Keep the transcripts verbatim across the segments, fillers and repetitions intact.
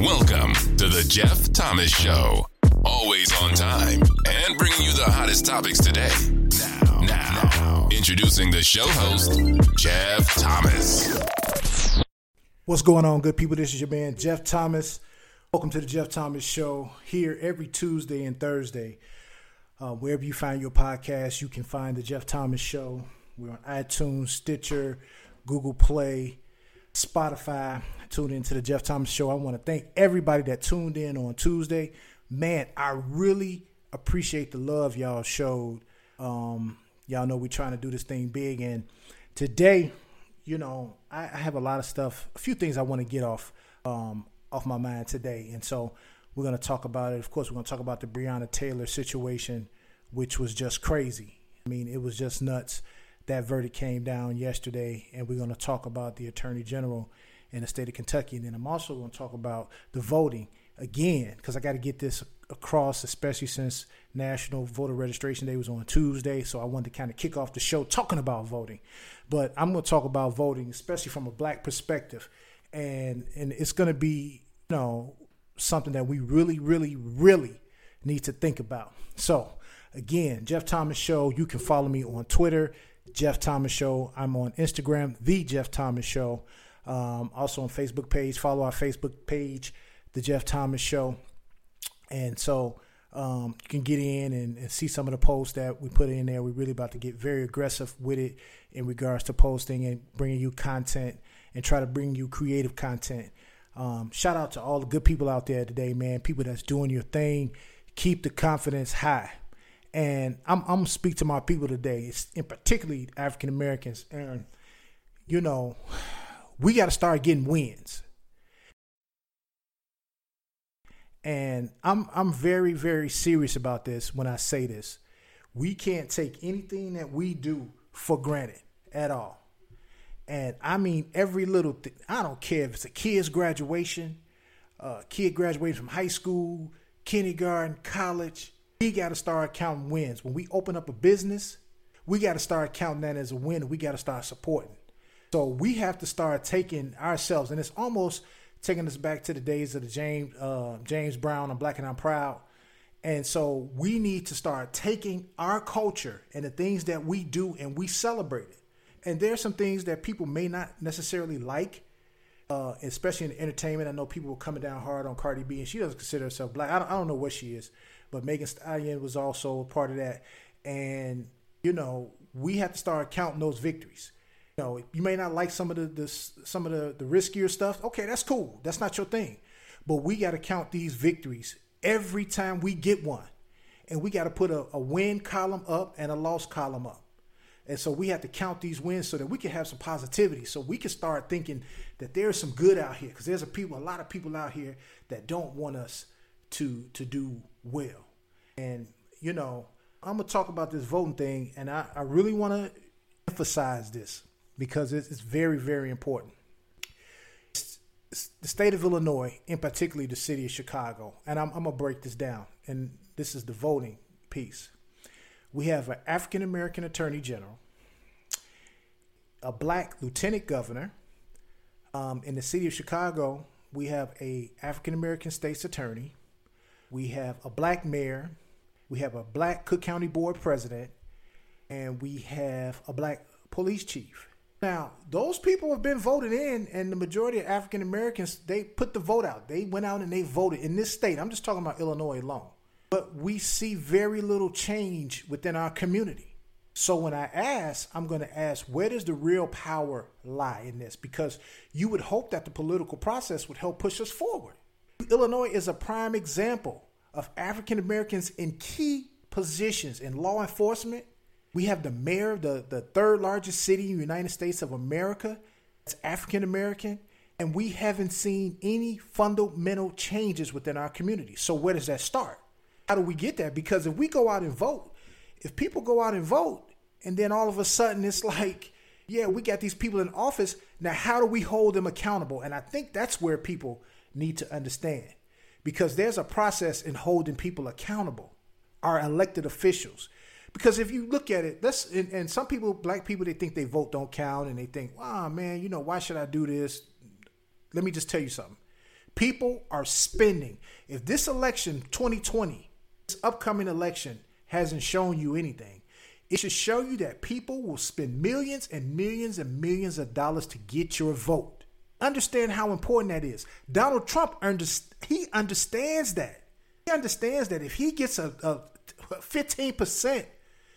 Welcome to the Jeff Thomas Show. Always on time and bringing you the hottest topics today. Now, now, now, introducing the show host, Jeff Thomas. What's going on, good people? This is your man, Jeff Thomas. Welcome to the Jeff Thomas Show, here every Tuesday and Thursday. Uh, wherever you find your podcast, you can find the Jeff Thomas Show. We're on iTunes, Stitcher, Google Play, Spotify. Tune into the Jeff Thomas Show. I want to thank everybody that tuned in on Tuesday. Man, I really appreciate the love y'all showed. Um, y'all know we're trying to do this thing big. And today, you know, I, I have a lot of stuff, a few things I want to get off um, off my mind today. And so we're going to talk about it. Of course, we're going to talk about the Breonna Taylor situation, which was just crazy. I mean, it was just nuts. That verdict came down yesterday, and we're going to talk about the Attorney General in the state of Kentucky. And then I'm also going to talk about the voting again, because I got to get this across, especially since National Voter Registration Day was on Tuesday. So I wanted to kind of kick off the show talking about voting. But I'm going to talk about voting, especially from a black perspective. And, and it's going to be, you know, something that we really, really, really need to think about. So again, Jeff Thomas Show. You can follow me on Twitter, Jeff Thomas Show. I'm on Instagram, The Jeff Thomas Show. Um, also on Facebook page. Follow our Facebook page, The Jeff Thomas Show. And so um, you can get in and, and see some of the posts that we put in there. We're really about to get very aggressive with it in regards to posting and bringing you content and try to bring you creative content. Um, shout out to all the good people out there today, man. People that's doing your thing. Keep the confidence high. And I'm, I'm going to speak to my people today, it's in particularly African Americans. And, you know, we got to start getting wins. And I'm I'm very, very serious about this when I say this. We can't take anything that we do for granted at all. And I mean every little thing. I don't care if it's a kid's graduation, uh, kid graduating from high school, kindergarten, college. We got to start counting wins. When we open up a business, we got to start counting that as a win. We got to start supporting. So we have to start taking ourselves, and it's almost taking us back to the days of the James uh, James Brown and Black and I'm Proud. And so we need to start taking our culture and the things that we do and we celebrate it. And there are some things that people may not necessarily like, uh, especially in entertainment. I know people were coming down hard on Cardi B, and she doesn't consider herself black. I don't, I don't know what she is, but Megan Thee Stallion was also a part of that. And, you know, we have to start counting those victories. You know, you may not like some of the, the some of the, the riskier stuff. Okay, that's cool. That's not your thing. But we got to count these victories every time we get one. And we got to put a, a win column up and a loss column up. And so we have to count these wins so that we can have some positivity. So we can start thinking that there's some good out here. Because there's a people, a lot of people out here that don't want us to, to do well. And, you know, I'm going to talk about this voting thing. And I, I really want to emphasize this, because it's very, very important. The state of Illinois, in particular the city of Chicago, and I'm, I'm going to break this down, and this is the voting piece. We have an African-American attorney general, a black lieutenant governor. Um, in the city of Chicago, we have a African-American state's attorney. We have a black mayor. We have a black Cook County board president, and we have a black police chief. Now, those people have been voted in, and the majority of African Americans, they put the vote out. They went out and they voted in this state. I'm just talking about Illinois alone. But we see very little change within our community. So when I ask, I'm going to ask, where does the real power lie in this? Because you would hope that the political process would help push us forward. Illinois is a prime example of African Americans in key positions in law enforcement. We have the mayor of the, the third largest city in the United States of America. It's African American. And we haven't seen any fundamental changes within our community. So where does that start? How do we get there? Because if we go out and vote, if people go out and vote, and then all of a sudden it's like, yeah, we got these people in office. Now, how do we hold them accountable? And I think that's where people need to understand, because there's a process in holding people accountable, our elected officials. Because if you look at it, that's and, and some people, black people, they think they vote don't count, and they think, wow, man, you know, why should I do this? Let me just tell you something. People are spending. If this election, twenty twenty, this upcoming election hasn't shown you anything, it should show you that people will spend millions and millions and millions of dollars to get your vote. Understand how important that is. Donald Trump, he understands that. He understands that if he gets a, a fifteen percent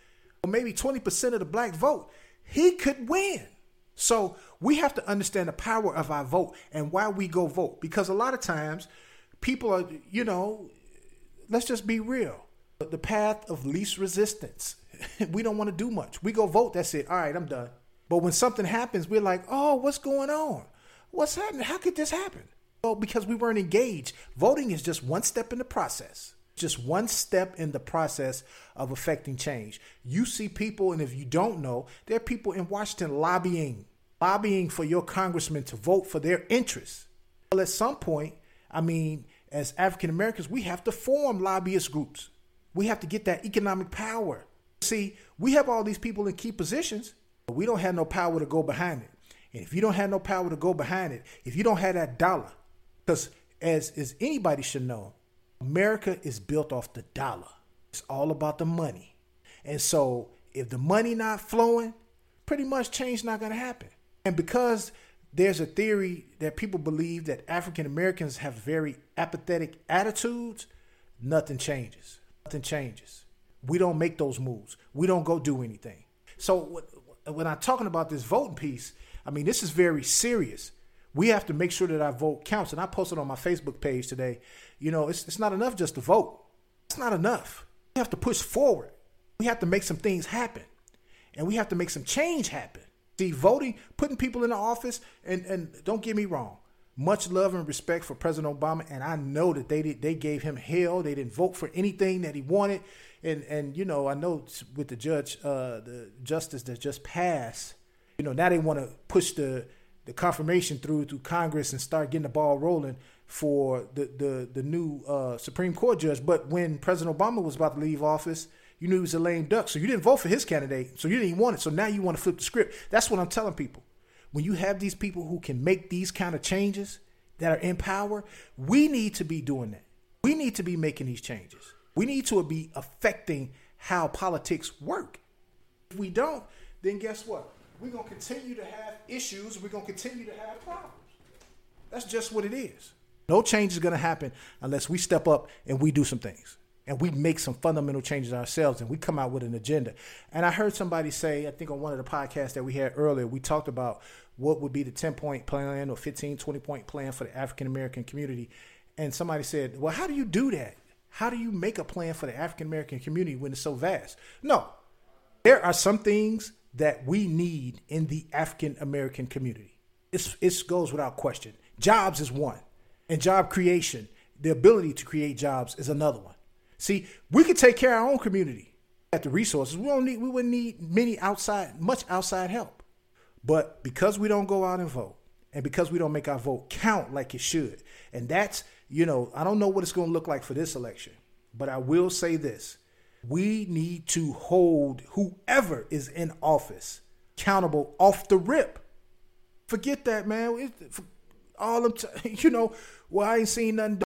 or maybe twenty percent of the black vote, he could win. So we have to understand the power of our vote and why we go vote. Because a lot of times people are, you know, let's just be real. The path of least resistance. We don't want to do much. We go vote. That's it. All right, I'm done. But when something happens, we're like, oh, what's going on? What's happening? How could this happen? Well, because we weren't engaged. Voting is just one step in the process. Just one step in the process of affecting change. You see people, and if you don't know, there are people in Washington lobbying, lobbying for your congressman to vote for their interests. Well, at some point, I mean, as African Americans, we have to form lobbyist groups. We have to get that economic power. See, we have all these people in key positions, but we don't have no power to go behind it. And if you don't have no power to go behind it, if you don't have that dollar, because as, as anybody should know, America is built off the dollar. It's all about the money. And so if the money not flowing, pretty much change not going to happen. And because there's a theory that people believe that African Americans have very apathetic attitudes, nothing changes. Nothing changes. We don't make those moves. We don't go do anything. So when I'm talking about this voting piece, I mean, this is very serious. We have to make sure that our vote counts. And I posted on my Facebook page today, you know, it's, it's not enough just to vote. It's not enough. We have to push forward. We have to make some things happen. And we have to make some change happen. See, voting, putting people in the office, and, and don't get me wrong, much love and respect for President Obama. And I know that they did, they gave him hell. They didn't vote for anything that he wanted. And, and you know, I know with the judge, uh, the justice that just passed, you know, now they want to push the the confirmation through through Congress and start getting the ball rolling for the the the new uh, Supreme Court judge. But when President Obama was about to leave office, you knew he was a lame duck, so you didn't vote for his candidate, so you didn't even want it. So now you want to flip the script. That's what I'm telling people. When you have these people who can make these kind of changes that are in power, we need to be doing that. We need to be making these changes. We need to be affecting how politics work. If we don't, then guess what? We're going to continue to have issues. We're going to continue to have problems. That's just what it is. No change is going to happen unless we step up and we do some things. And we make some fundamental changes ourselves and we come out with an agenda. And I heard somebody say, I think on one of the podcasts that we had earlier, we talked about what would be the ten-point plan or fifteen, twenty-point plan for the African-American community. And somebody said, well, how do you do that? How do you make a plan for the African-American community when it's so vast? No, there are some things that we need in the African-American community. It's, it goes without question. Jobs is one. And job creation, the ability to create jobs is another one. See, we could take care of our own community at the resources. We don't need, we wouldn't need many outside, much outside help. But because we don't go out and vote, and because we don't make our vote count like it should, and that's, you know, I don't know what it's going to look like for this election, but I will say this. We need to hold whoever is in office accountable off the rip. Forget that, man. It, for all of t- you know, well, I ain't seen nothing.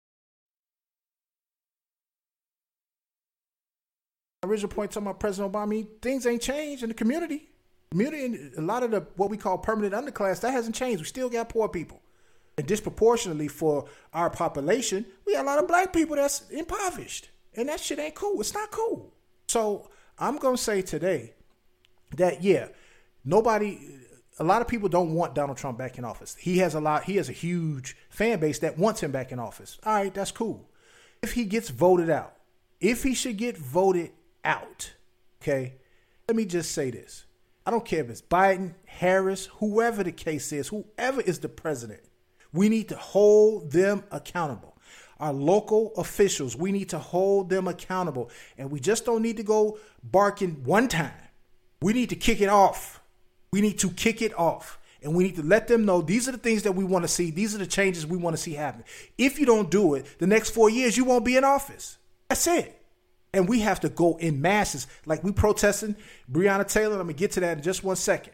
Original point talking about President Obama, I mean, things ain't changed in the community. Community, a lot of the what we call permanent underclass, that hasn't changed. We still got poor people. And disproportionately for our population, we got a lot of black people that's impoverished. And that shit ain't cool. It's not cool. So I'm going to say today that, yeah, nobody, a lot of people don't want Donald Trump back in office. He has a lot, he has a huge fan base that wants him back in office. All right, that's cool. If he gets voted out, if he should get voted out, okay, let me just say this. I don't care if it's Biden, Harris, whoever the case is, whoever is the president, we need to hold them accountable. Our local officials, we need to hold them accountable. And we just don't need to go barking one time. We need to kick it off. We need to kick it off. And we need to let them know these are the things that we want to see. These are the changes we want to see happen. If you don't do it, the next four years, you won't be in office. That's it. And we have to go in masses. Like we protesting Breonna Taylor. Let me get to that in just one second.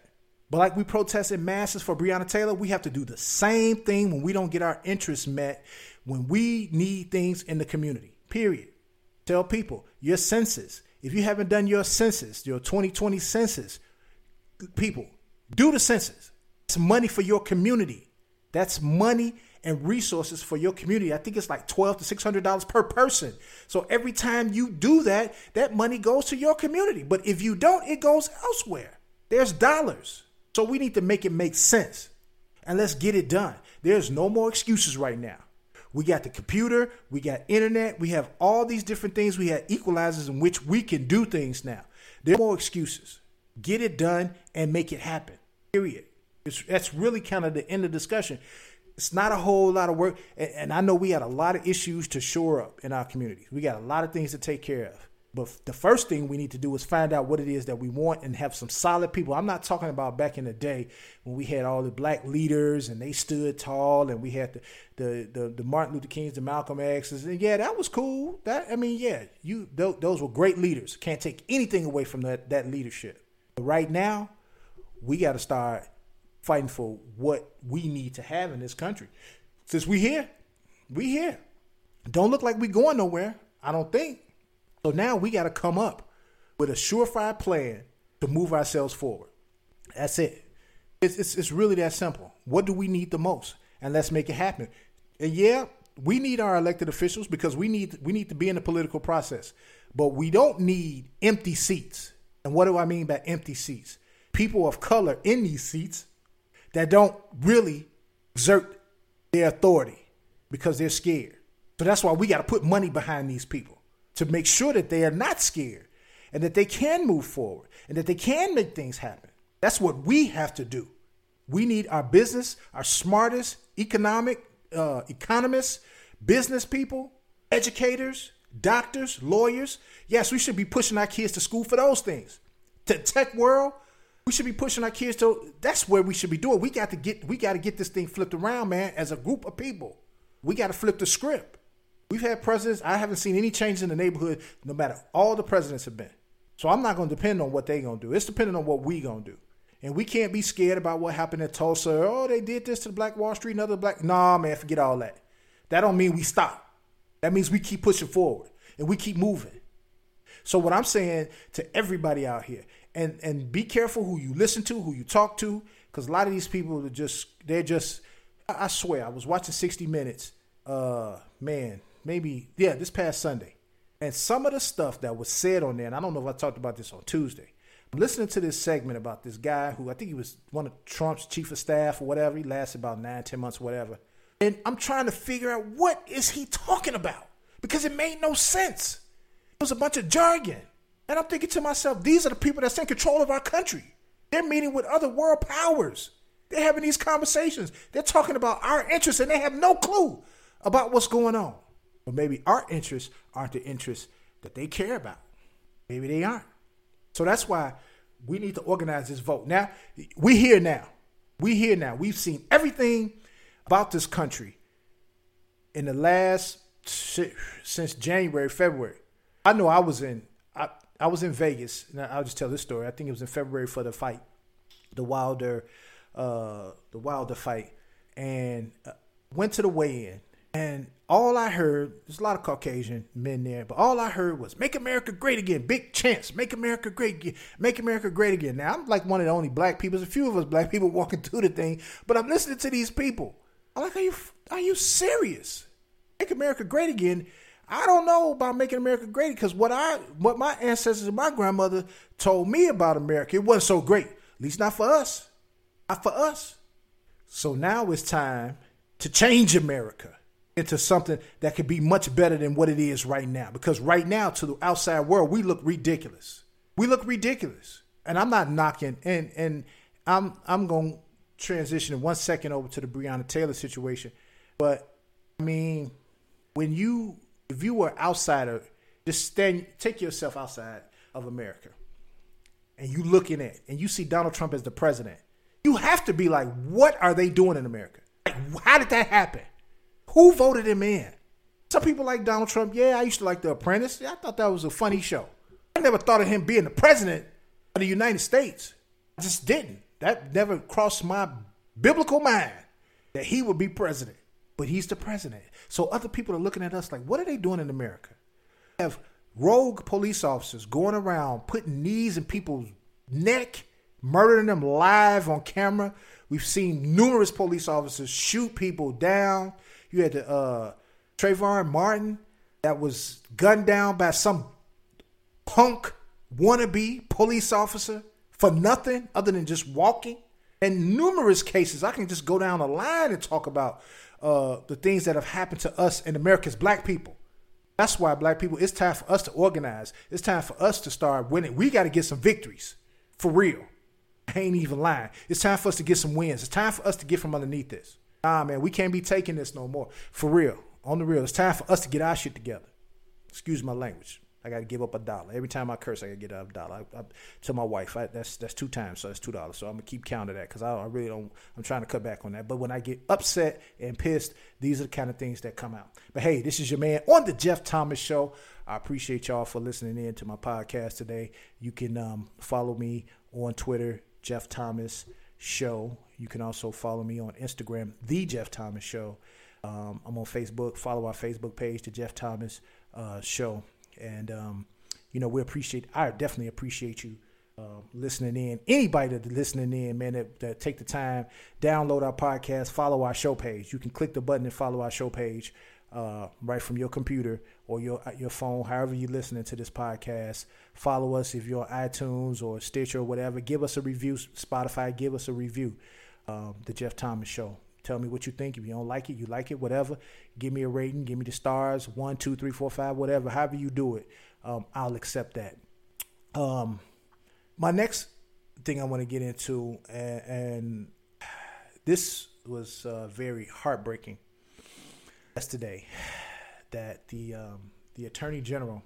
But like we protest in masses for Breonna Taylor, we have to do the same thing when we don't get our interests met, when we need things in the community, period. Tell people, your census, if you haven't done your census, your twenty twenty census, people, do the census. It's money for your community. That's money and resources for your community. I think it's like twelve to six hundred dollars per person. So every time you do that, that money goes to your community. But if you don't, it goes elsewhere. There's dollars. So we need to make it make sense. And let's get it done. There's no more excuses right now. We got the computer, we got internet, we have all these different things. We have equalizers in which we can do things now. There are more excuses. Get it done and make it happen. Period. It's, that's really kind of the end of the discussion. It's not a whole lot of work. And, and I know we had a lot of issues to shore up in our communities. We got a lot of things to take care of. But the first thing we need to do is find out what it is that we want and have some solid people. I'm not talking about back in the day when we had all the black leaders and they stood tall and we had the the the, the Martin Luther Kings, the Malcolm X's. And yeah, that was cool. That I mean, yeah, you th- those were great leaders. Can't take anything away from that, that leadership. But right now, we got to start fighting for what we need to have in this country. Since we here, we here. Don't look like we going nowhere, I don't think. So now we got to come up with a surefire plan to move ourselves forward. That's it. It's, it's, it's really that simple. What do we need the most? And let's make it happen. And yeah, we need our elected officials because we need we need to be in the political process. But we don't need empty seats. And what do I mean by empty seats? People of color in these seats that don't really exert their authority because they're scared. So that's why we got to put money behind these people to make sure that they are not scared and that they can move forward and that they can make things happen. That's what we have to do. We need our business, our smartest economic uh, economists, business people, educators, doctors, lawyers. Yes, we should be pushing our kids to school for those things. To tech world, we should be pushing our kids to. That's where we should be doing. We got to get. We got to get this thing flipped around, man. As a group of people, we got to flip the script. We've had presidents. I haven't seen any change in the neighborhood, no matter all the presidents have been. So I'm not going to depend on what they're going to do. It's depending on what we going to do. And we can't be scared about what happened in Tulsa. Oh, they did this to the Black Wall Street and other black. Nah, man, forget all that. That don't mean we stop. That means we keep pushing forward and we keep moving. So what I'm saying to everybody out here, and, and be careful who you listen to, who you talk to, because a lot of these people are just, they're just, I swear, I was watching sixty minutes, uh, man, maybe, yeah, this past Sunday. And some of the stuff that was said on there, and I don't know if I talked about this on Tuesday. I'm listening to this segment about this guy who I think he was one of Trump's chief of staff or whatever. He lasted about nine, ten months, whatever. And I'm trying to figure out what is he talking about because it made no sense. It was a bunch of jargon. And I'm thinking to myself, these are the people that's in control of our country. They're meeting with other world powers. They're having these conversations. They're talking about our interests and they have no clue about what's going on. But maybe our interests aren't the interests that they care about. Maybe they aren't. So that's why we need to organize this vote. Now, we're here now. We're here now. We've seen everything about this country in the last, since January, February. I know I was in, I, I was in Vegas. And I'll just tell this story. I think it was in February for the fight, the Wilder, uh, the Wilder fight, and uh, went to the weigh-in. And all I heard, there's a lot of Caucasian men there, but all I heard was, make America great again. Big chance. Make America great again. Make America great again. Now, I'm like one of the only black people. There's a few of us black people walking through the thing, but I'm listening to these people. I'm like, are you, are you serious? Make America great again. I don't know about making America great because what I, what my ancestors and my grandmother told me about America, it wasn't so great. At least not for us. Not for us. So now it's time to change America into something that could be much better than what it is right now. Because right now, to the outside world, we look ridiculous. We look ridiculous. And I'm not knocking, and and I'm I'm going to transition in one second over to the Breonna Taylor situation. But, I mean, when you, if you were an outsider, just stand, take yourself outside of America, and you looking at, and you see Donald Trump as the president, you have to be like, what are they doing in America? Like, how did that happen? Who voted him in? Some people like Donald Trump. Yeah, I used to like The Apprentice. I thought that was a funny show. I never thought of him being the president of the United States. I just didn't. That never crossed my biblical mind that he would be president. But he's the president. So other people are looking at us like, what are they doing in America? We have rogue police officers going around putting knees in people's neck, murdering them live on camera. We've seen numerous police officers shoot people down. You had the uh, Trayvon Martin that was gunned down by some punk wannabe police officer for nothing other than just walking. And numerous cases, I can just go down the line and talk about uh, the things that have happened to us in America as black people. That's why black people, it's time for us to organize. It's time for us to start winning. We got to get some victories for real. I ain't even lying. It's time for us to get some wins. It's time for us to get from underneath this. Nah, man, we can't be taking this no more. For real. On the real. It's time for us to get our shit together. Excuse my language. I got to give up a dollar. Every time I curse, I got to get up a dollar. I, I tell my wife, I, that's that's two times, so that's two dollars. So I'm going to keep count of that because I, I really don't, I'm trying to cut back on that. But when I get upset and pissed, these are the kind of things that come out. But hey, this is your man on the Jeff Thomas Show. I appreciate y'all for listening in to my podcast today. You can um, follow me on Twitter, Jeff Thomas Show. You can also follow me on Instagram, The Jeff Thomas Show. Um, I'm on Facebook. Follow our Facebook page, The Jeff Thomas uh, Show. And, um, you know, we appreciate, I definitely appreciate you uh, listening in. Anybody that's listening in, man, that, that take the time, download our podcast, follow our show page. You can click the button and follow our show page uh, right from your computer or your your phone, however you're listening to this podcast. Follow us if you're on iTunes or Stitcher or whatever. Give us a review, Spotify, give us a review, um, The Jeff Thomas Show. Tell me what you think. If you don't like it, you like it, whatever. Give me a rating. Give me the stars. One, two, three, four, five, whatever. However you do it, um, I'll accept that. Um, my next thing I want to get into, and, and this was uh, very heartbreaking yesterday, that the um, the Attorney General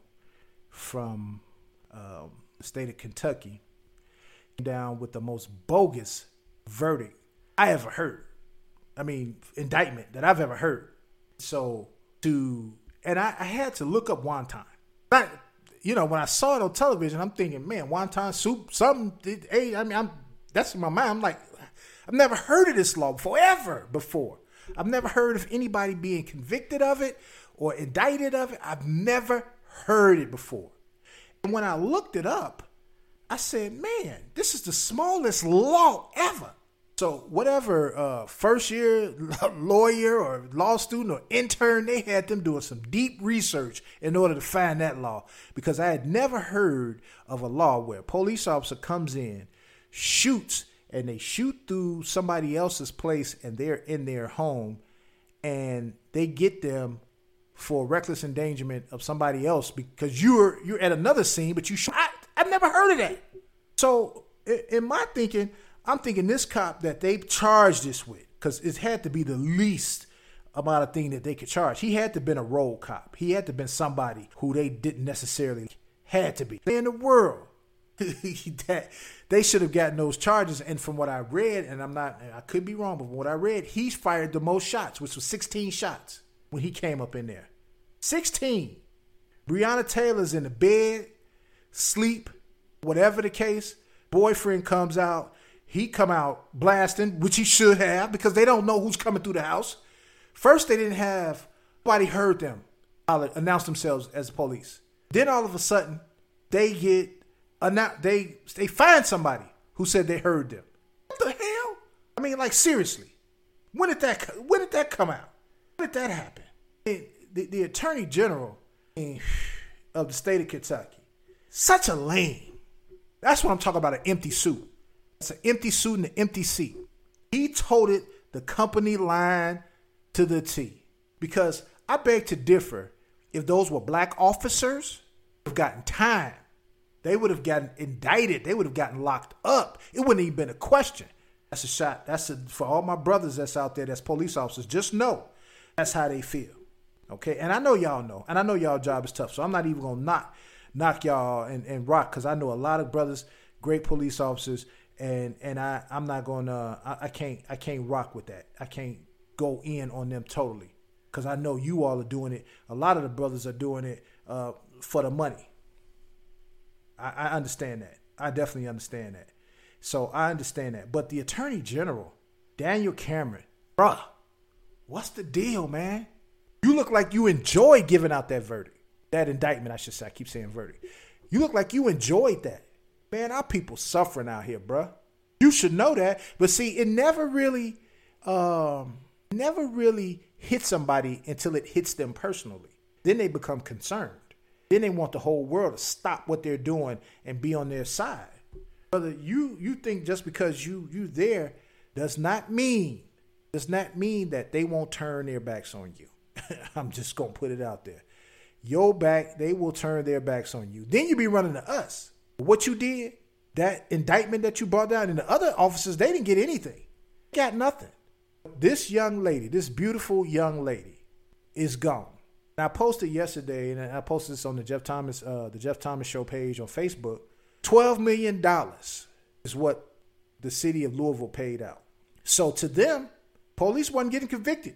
from um, the state of Kentucky came down with the most bogus verdict I ever heard. I mean, indictment that I've ever heard. So to, and I, I had to look up wonton. I, you know, when I saw it on television, I'm thinking, man, wonton soup, something. Hey, I mean, I'm that's in my mind. I'm like, I've never heard of this law before, ever before. I've never heard of anybody being convicted of it or indicted of it. I've never heard it before. And when I looked it up, I said, man, this is the smallest law ever. So whatever uh, first year lawyer or law student or intern, they had them doing some deep research in order to find that law, because I had never heard of a law where a police officer comes in, shoots, and they shoot through somebody else's place and they're in their home, and they get them for reckless endangerment of somebody else because you're you're at another scene, but you shot. I, I've never heard of that. So in my thinking, I'm thinking this cop that they charged this with, because it had to be the least amount of thing that they could charge. He had to have been a rogue cop. He had to have been somebody who they didn't necessarily had to be. In the world, that they should have gotten those charges. And from what I read, and I'm not, I could be wrong, but from what I read, he fired the most shots, which was sixteen shots when he came up in there. sixteen. Breonna Taylor's in the bed, sleep, whatever the case. Boyfriend comes out. He come out blasting, which he should have, because they don't know who's coming through the house. First, they didn't have, nobody heard them announce themselves as police. Then all of a sudden, they get, they they find somebody who said they heard them. What the hell? I mean, like, seriously. When did that, when did that come out? When did that happen? The, the, the Attorney General of the state of Kentucky, such a lame. That's what I'm talking about, an empty suit. It's an empty suit and an empty seat. He toted the company line to the T. Because I beg to differ, if those were black officers, would have gotten time. They would have gotten indicted. They would have gotten locked up. It wouldn't even been a question. That's a shot. That's a, for all my brothers that's out there that's police officers. Just know that's how they feel. Okay? And I know y'all know. And I know y'all job is tough. So I'm not even going to knock, knock y'all and, and rock, because I know a lot of brothers, great police officers, And and I, I'm not gonna I, I can't I can't rock with that. I can't go in on them totally, because I know you all are doing it. A lot of the brothers are doing it uh, for the money. I, I understand that. I definitely understand that. So I understand that. But the Attorney General, Daniel Cameron, bruh, what's the deal, man? You look like you enjoy giving out that verdict. That indictment, I should say. I keep saying verdict. You look like you enjoyed that. Man, our people suffering out here, bruh. You should know that. But see, it never really, um, never really hits somebody until it hits them personally. Then they become concerned. Then they want the whole world to stop what they're doing and be on their side. Brother, you you think just because you you there does not mean does not mean that they won't turn their backs on you. I'm just gonna put it out there. Your back, they will turn their backs on you. Then you be running to us. What you did, that indictment that you brought down, and the other officers, they didn't get anything. Got nothing. This young lady, this beautiful young lady, is gone. And I posted yesterday, and I posted this on the Jeff Thomas, uh, the Jeff Thomas Show page on Facebook. twelve million dollars is what the city of Louisville paid out. So to them, police wasn't getting convicted.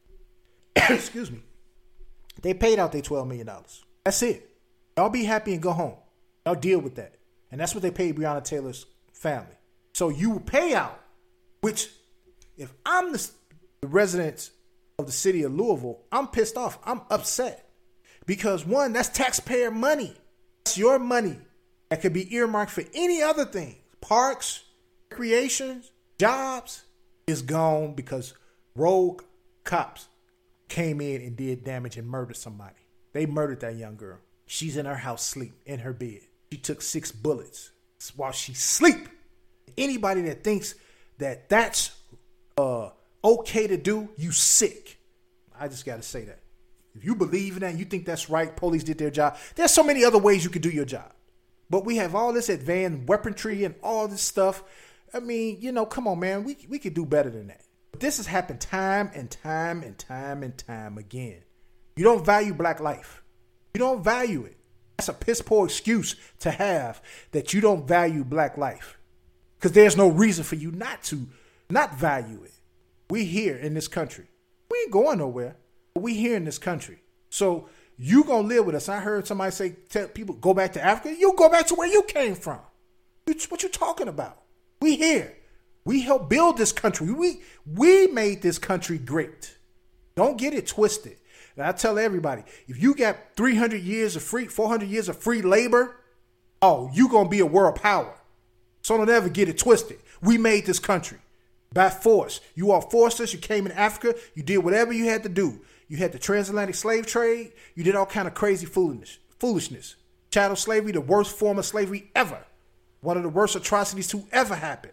Excuse me. They paid out their twelve million dollars. That's it. Y'all be happy and go home. Y'all deal with that. And that's what they paid Breonna Taylor's family. So you pay out, which if I'm the, the residents of the city of Louisville, I'm pissed off. I'm upset. Because one, that's taxpayer money. That's your money that could be earmarked for any other thing. Parks, recreations, jobs is gone because rogue cops came in and did damage and murdered somebody. They murdered that young girl. She's in her house sleep, in her bed. She took six bullets while she sleep. Anybody that thinks that that's uh, okay to do, you sick. I just got to say that. If you believe in that, you think that's right, police did their job. There's so many other ways you could do your job. But we have all this advanced weaponry and all this stuff. I mean, you know, come on, man. We, we could do better than that. This has happened time and time and time and time again. You don't value black life. You don't value it. That's a piss poor excuse to have that you don't value black life. Because there's no reason for you not to not value it. We here in this country. We ain't going nowhere. But we here in this country. So you gonna live with us. I heard somebody say, tell people, go back to Africa. You go back to where you came from. What you talking about? We here. We helped build this country. We we made this country great. Don't get it twisted. And I tell everybody, if you got three hundred years of free, four hundred years of free labor, oh, you going to be a world power. So don't ever get it twisted. We made this country by force. You all forced us. You came in Africa. You did whatever you had to do. You had the transatlantic slave trade. You did all kind of crazy foolishness. Foolishness. Chattel slavery, the worst form of slavery ever. One of the worst atrocities to ever happen.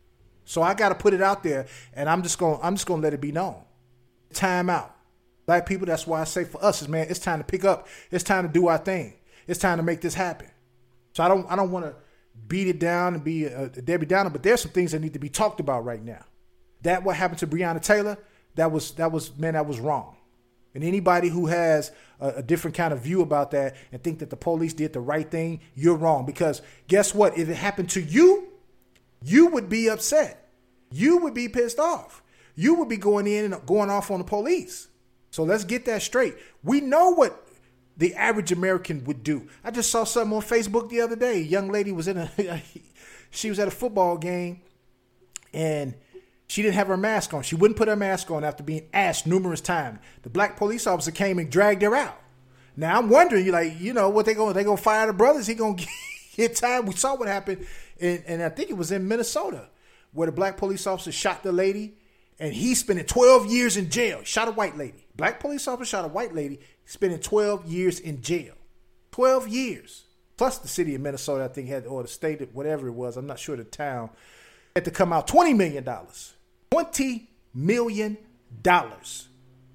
So I got to put it out there, and I'm just going. I'm just going to let it be known. Time out. Black people, that's why I say for us is, man, it's time to pick up. It's time to do our thing. It's time to make this happen. So I don't I don't want to beat it down and be a, a Debbie Downer, but there's some things that need to be talked about right now. That what happened to Breonna Taylor, that was, that was man, that was wrong. And anybody who has a, a different kind of view about that and think that the police did the right thing, you're wrong. Because guess what? If it happened to you, you would be upset. You would be pissed off. You would be going in and going off on the police. So let's get that straight. We know what the average American would do. I just saw something on Facebook the other day. A young lady was in a, she was at a football game and she didn't have her mask on. She wouldn't put her mask on after being asked numerous times. The black police officer came and dragged her out. Now I'm wondering, you like, you know, what they going, they going to fire the brothers? He going to get time. We saw what happened. And, and I think it was in Minnesota where the black police officer shot the lady and he's spending twelve years in jail. He shot a white lady. Black police officer shot a white lady, spending twelve years in jail. twelve years. Plus the city of Minnesota, I think, had, or the state, whatever it was, I'm not sure the town, had to come out twenty million dollars. twenty million dollars.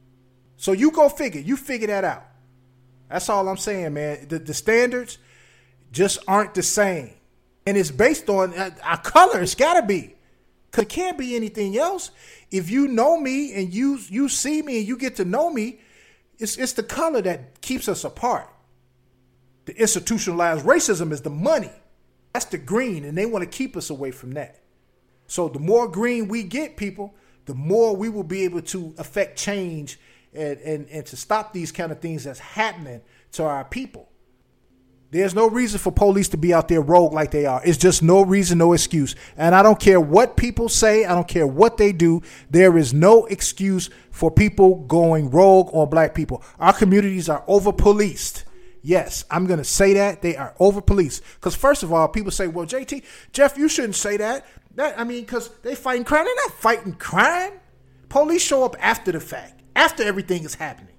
So you go figure. You figure that out. That's all I'm saying, man. The, the standards just aren't the same. And it's based on uh, our color. It's got to be. Because it can't be anything else. If you know me and you you see me and you get to know me, it's it's the color that keeps us apart. The institutionalized racism is the money. That's the green, and they want to keep us away from that. So the more green we get, people, the more we will be able to affect change and, and, and to stop these kind of things that's happening to our people. There's no reason for police to be out there rogue like they are. It's just no reason, no excuse. And I don't care what people say. I don't care what they do. There is no excuse for people going rogue on black people. Our communities are over-policed. Yes, I'm going to say that. They are over-policed. Because first of all, people say, well, J T, Jeff, you shouldn't say that. That I mean, because they fighting crime. They're not fighting crime. Police show up after the fact, after everything is happening.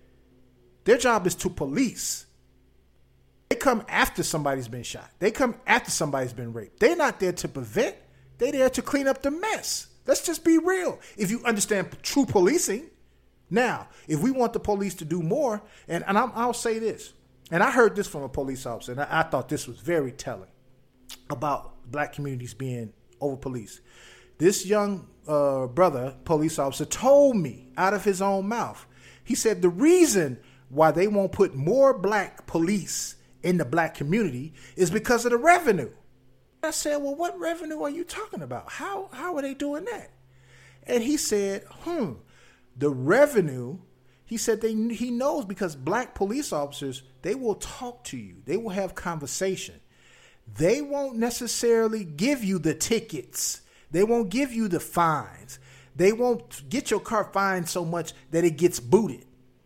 Their job is to police. They come after somebody's been shot. They come after somebody's been raped. They're not there to prevent. They're there to clean up the mess. Let's just be real. If you understand true policing. Now, if we want the police to do more, and, and I'm, I'll say this, and I heard this from a police officer, and I, I thought this was very telling about black communities being over-policed. This young uh, brother, police officer, told me out of his own mouth, he said the reason why they won't put more black police in the black community is because of the revenue. I said, well, what revenue are you talking about? How how are they doing that? And he said, hmm, the revenue, he said they he knows because black police officers, they will talk to you. They will have conversation. They won't necessarily give you the tickets. They won't give you the fines. They won't get your car fined so much that it gets booted.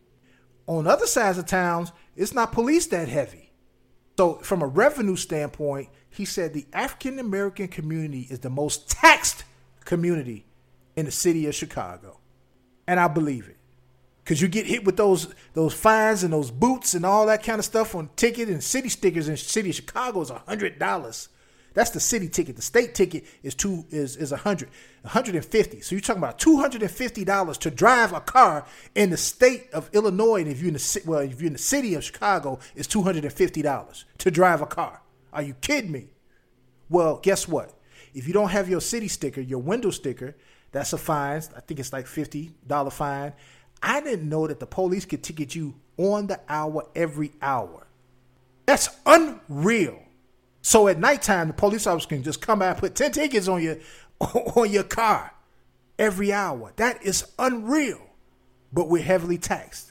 On other sides of towns, it's not police that heavy. So from a revenue standpoint, he said the African American community is the most taxed community in the city of Chicago. And I believe it. Because you get hit with those those fines and those boots and all that kind of stuff on ticket and city stickers in the city of Chicago is one hundred dollars. That's the city ticket. The state ticket is two is is one hundred dollars, one hundred fifty dollars. So you're talking about two hundred fifty dollars to drive a car in the state of Illinois. And if you're in the well, if you're in the city of Chicago, it's two hundred fifty dollars to drive a car. Are you kidding me? Well, guess what? If you don't have your city sticker, your window sticker, that's a fine. I think it's like fifty dollars fine. I didn't know that the police could ticket you on the hour every hour. That's unreal. So at nighttime, the police officer can just come out and put ten tickets on your on your car every hour. That is unreal. But we're heavily taxed.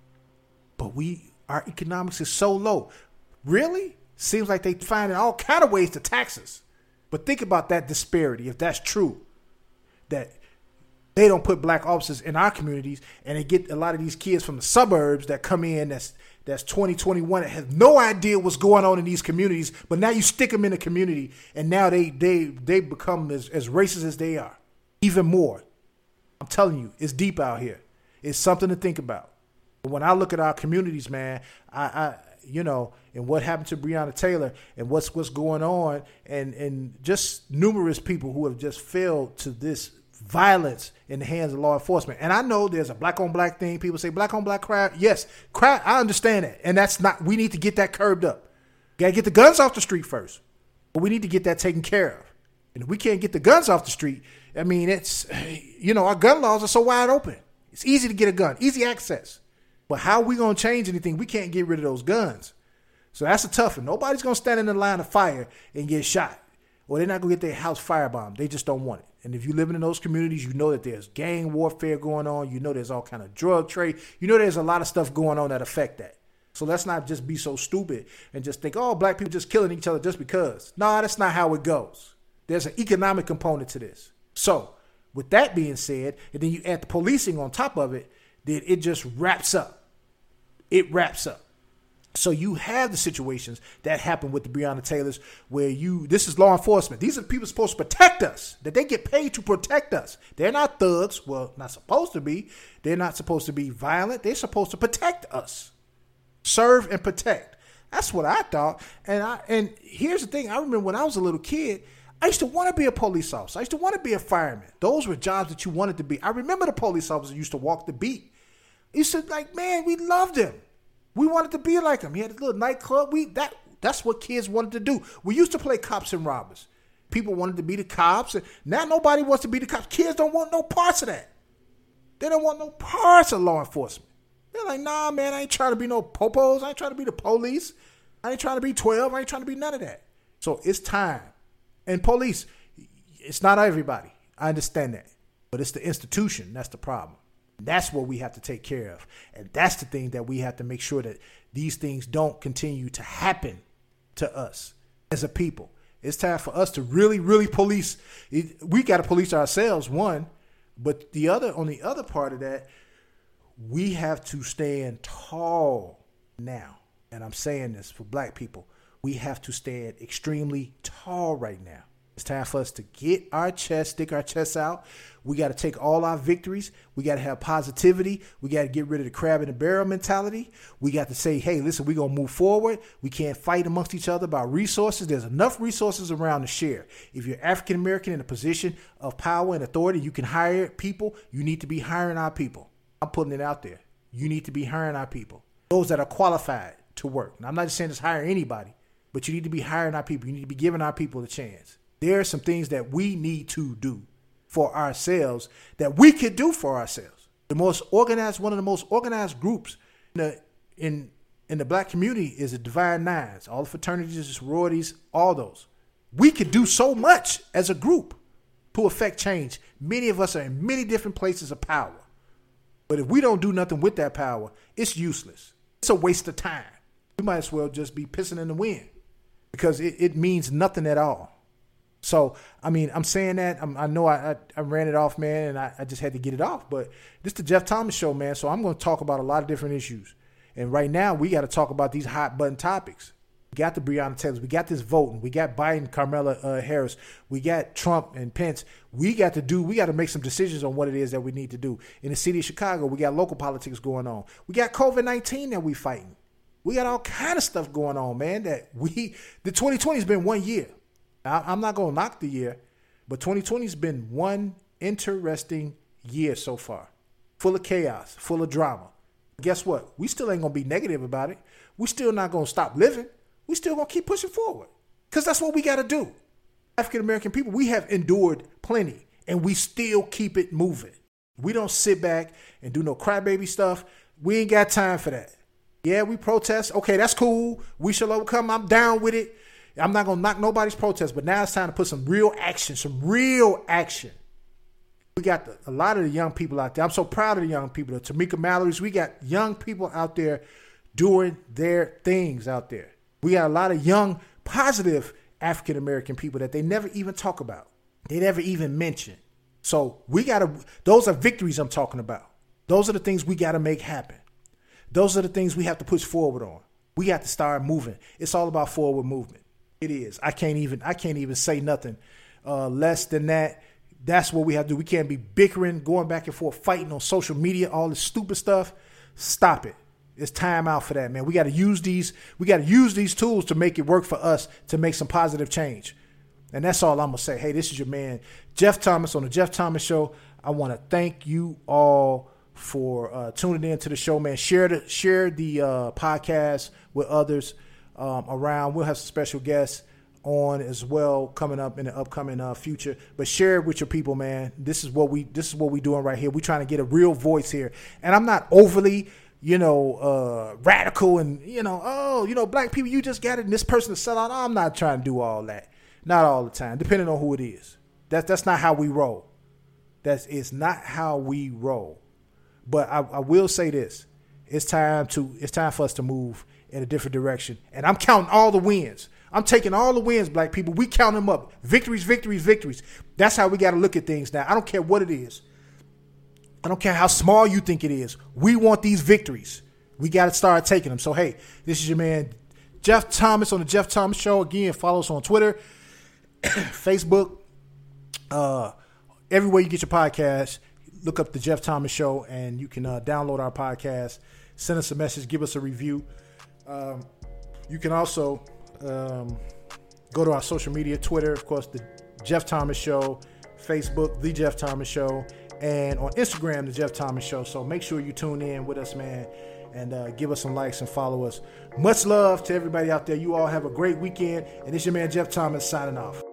But we our economics is so low. Really? Seems like they find all kind of ways to tax us. But think about that disparity, if that's true. That they don't put black officers in our communities, and they get a lot of these kids from the suburbs that come in that's that's twenty, twenty-one that have no idea what's going on in these communities, but now you stick them in the community, and now they they they become as, as racist as they are. Even more. I'm telling you, it's deep out here. It's something to think about. But when I look at our communities, man, I, I you know, and what happened to Breonna Taylor and what's what's going on, and, and just numerous people who have just failed to this violence in the hands of law enforcement. And I know there's a black on black thing. People say black on black crime. Yes, crime. I understand that. And that's not, we need to get that curbed up. Got to get the guns off the street first. But we need to get that taken care of. And if we can't get the guns off the street, I mean, it's, you know, our gun laws are so wide open. It's easy to get a gun, easy access. But how are we going to change anything? We can't get rid of those guns. So that's a tough one. Nobody's going to stand in the line of fire and get shot. Or they're not going to get their house firebombed. They just don't want it. And if you live in those communities, you know that there's gang warfare going on. You know there's all kind of drug trade. You know there's a lot of stuff going on that affect that. So let's not just be so stupid and just think, oh, black people just killing each other just because. No, that's not how it goes. There's an economic component to this. So with that being said, and then you add the policing on top of it, then it just wraps up. It wraps up. So you have the situations that happen with the Breonna Taylors where you, this is law enforcement. These are the people supposed to protect us, that they get paid to protect us. They're not thugs. Well, not supposed to be. They're not supposed to be violent. They're supposed to protect us. Serve and protect. That's what I thought. And I, and here's the thing. I remember when I was a little kid, I used to want to be a police officer. I used to want to be a fireman. Those were jobs that you wanted to be. I remember the police officers used to walk the beat. You said, like, man, we loved him. We wanted to be like him. He had a little nightclub. We that that's what kids wanted to do. We used to play cops and robbers. People wanted to be the cops, and now nobody wants to be the cops. Kids don't want no parts of that. They don't want no parts of law enforcement. They're like, nah, man, I ain't trying to be no popos. I ain't trying to be the police. I ain't trying to be twelve. I ain't trying to be none of that. So it's time. And police, it's not everybody. I understand that. But it's the institution. That's the problem. That's what we have to take care of. And that's the thing that we have to make sure that these things don't continue to happen to us as a people. It's time for us to really, really police. We got to police ourselves, one, but the other, on the other part of that, we have to stand tall now. And I'm saying this for black people. We have to stand extremely tall right now. It's time for us to get our chest, stick our chests out. We got to take all our victories. We got to have positivity. We got to get rid of the crab in the barrel mentality. We got to say, hey, listen, we're going to move forward. We can't fight amongst each other about resources. There's enough resources around to share. If you're African American in a position of power and authority, you can hire people. You need to be hiring our people. I'm putting it out there. You need to be hiring our people. Those that are qualified to work. Now, I'm not just saying just hire anybody, but you need to be hiring our people. You need to be giving our people a chance. There are some things that we need to do for ourselves that we could do for ourselves. The most organized, one of the most organized groups in the, in, in the black community is the Divine Nines, all the fraternities, sororities, all those. We could do so much as a group to affect change. Many of us are in many different places of power. But if we don't do nothing with that power, it's useless. It's a waste of time. We might as well just be pissing in the wind because it, it means nothing at all. So, I mean, I'm saying that. I'm, I know I, I, I ran it off, man, and I, I just had to get it off. But this is the Jeff Thomas Show, man, so I'm going to talk about a lot of different issues. And right now, we got to talk about these hot-button topics. We got the Breonna Taylors. We got this voting. We got Biden, Kamala uh, Harris. We got Trump and Pence. We got to do, we got to make some decisions on what it is that we need to do. In the city of Chicago, we got local politics going on. We got covid nineteen that we fighting. We got all kind of stuff going on, man, that we, the twenty twenty has been one year. I'm not going to knock the year, but twenty twenty has been one interesting year so far. Full of chaos, full of drama. Guess what? We still ain't going to be negative about it. We still not going to stop living. We still going to keep pushing forward because that's what we got to do. African-American people, we have endured plenty, and we still keep it moving. We don't sit back and do no crybaby stuff. We ain't got time for that. Yeah, we protest. Okay, that's cool. We shall overcome. I'm down with it. I'm not going to knock nobody's protest, but now it's time to put some real action, some real action. We got the, a lot of the young people out there. I'm so proud of the young people. The Tamika Mallory's. We got young people out there doing their things out there. We got a lot of young, positive African-American people that they never even talk about. They never even mention. So we got to, those are victories I'm talking about. Those are the things we got to make happen. Those are the things we have to push forward on. We got to start moving. It's all about forward movement. It is. I can't even, I can't even say nothing uh, less than that. That's what we have to do. We can't be bickering, going back and forth, fighting on social media, all this stupid stuff. Stop it. It's time out for that, man. We got to use these, we got to use these tools to make it work for us to make some positive change. And that's all I'm going to say. Hey, this is your man, Jeff Thomas on the Jeff Thomas Show. I want to thank you all for uh, tuning in to the show, man. Share the, share the uh, podcast with others um, around. We'll have some special guests on as well coming up in the upcoming uh, future. But share it with your people, man. This is what we this is what we doing right here. We're trying to get a real voice here. And I'm not overly, you know, uh, radical and, you know, oh, you know, black people, you just got it. And this person to sell out. I'm not trying to do all that. Not all the time, depending on who it is. That's that's not how we roll. That's it's not how we roll. But I, I will say this: it's time to it's time for us to move in a different direction. And I'm counting all the wins. I'm taking all the wins, black people. We count them up. Victories, victories, victories. That's how we got to look at things now. I don't care what it is. I don't care how small you think it is. We want these victories. We got to start taking them. So hey, this is your man Jeff Thomas on the Jeff Thomas Show. Again, follow us on Twitter, Facebook, uh, everywhere you get your podcast. Look up the Jeff Thomas Show, and you can uh, download our podcast. Send us a message. Give us a review. Um, you can also um, go to our social media, Twitter, of course, the Jeff Thomas Show, Facebook, the Jeff Thomas Show, and on Instagram, the Jeff Thomas Show. So make sure you tune in with us, man, and uh, give us some likes and follow us. Much love to everybody out there. You all have a great weekend, and it's your man Jeff Thomas signing off.